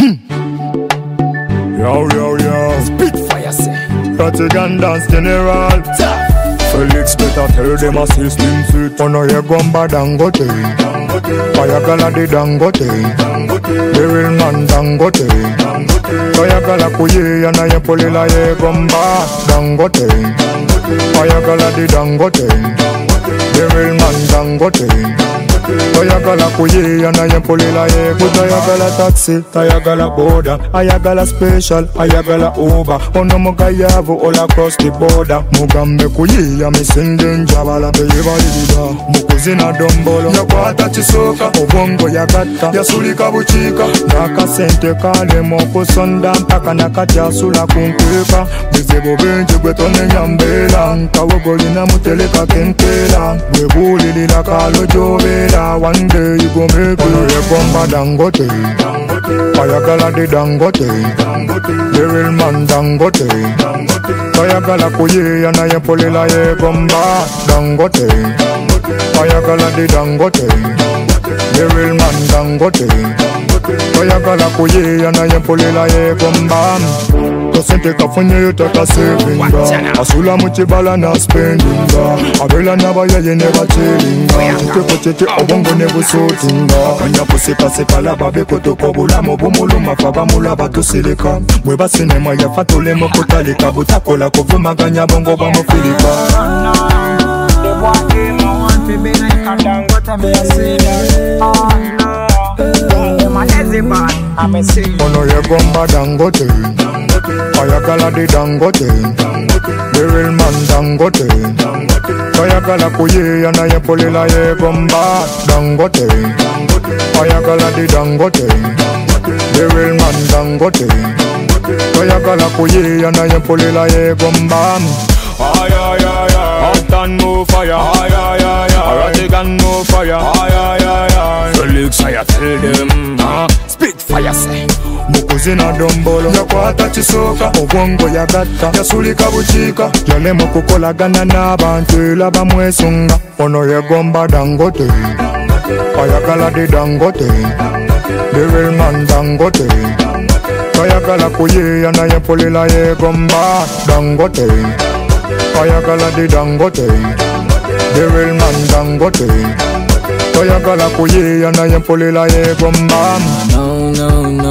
Yo. Spitfire say. Ratigan dance general. Felix better tell them a system suit. Ono ye gomba Dangote. Fire gala di Dangote. The real man Dangote. Fire gala kuye yana ye polila ye gomba Dangote. Fire gala di Dangote. The real man Dangote. Ayagala kuye yana yempolila ye good. Ayagala taxi, ayagala border, ayagala special, ayagala Uber. Ono mugayavu all across the border. Mugambe kuye ya misingen jabala beyeba libida. Mukuzina dombolo yakwata chisoka, obongo yagata yasulika buchika. Nakasente kale moko sonda mpaka nakati asula kunkweka. Bizebo benje gwetone nyambela, nkawogolina muteleka kenkela. Webulilila kalo jovela. One day you go make it. You gomba Dangote. Ayagala di Dangote. The real man Dangote. Ayagala kuye yana ye polila ye gomba Dangote. Ayagala di Dangote. The real man Dangote. Ayagala kuye yana ye polila ye gomba. Tosente kafunye yutaka sevinga. Asula muchibala na spendinga. Abela nabaya ye never chillinga. Chiteko chete obongo nebu sotinga. Kanya kuseka seka laba beko toko bulamo bumulo mafaba mula batusilika. Mweba sinema ya fatole mokutalika. Butakola kuvuma ganya bongo ba mufilika. They want him, I want to be like a Dangote, me a say that. Oh no, them a lazy man, I'm a singer. Ono ye gomba Dangote. Ayagala di Dangote. The real man Dangote. Ayagala kuye yana ye polila ye gomba Dangote. Ayagala di Dangote. The real man Dangote. Ayagala kuye yana ye polila ye gomba. Hot and no fire. Ratigan no fire. Felix I tell them. Spitfire say. Mukuzina dombolo yakwata chisoka, obongo yagata yasulika buchika. Yalemo kukolagana n'abantu era bamwesunga. Ono ye gomba Dangote. Ayagala di Dangote. The real man Dangote. Ayagala kuye yana ye polila ye gomba Dangote. Ayagala di Dangote. The real man Dangote. Ayagala kuye yana ye polila ye gomba. No.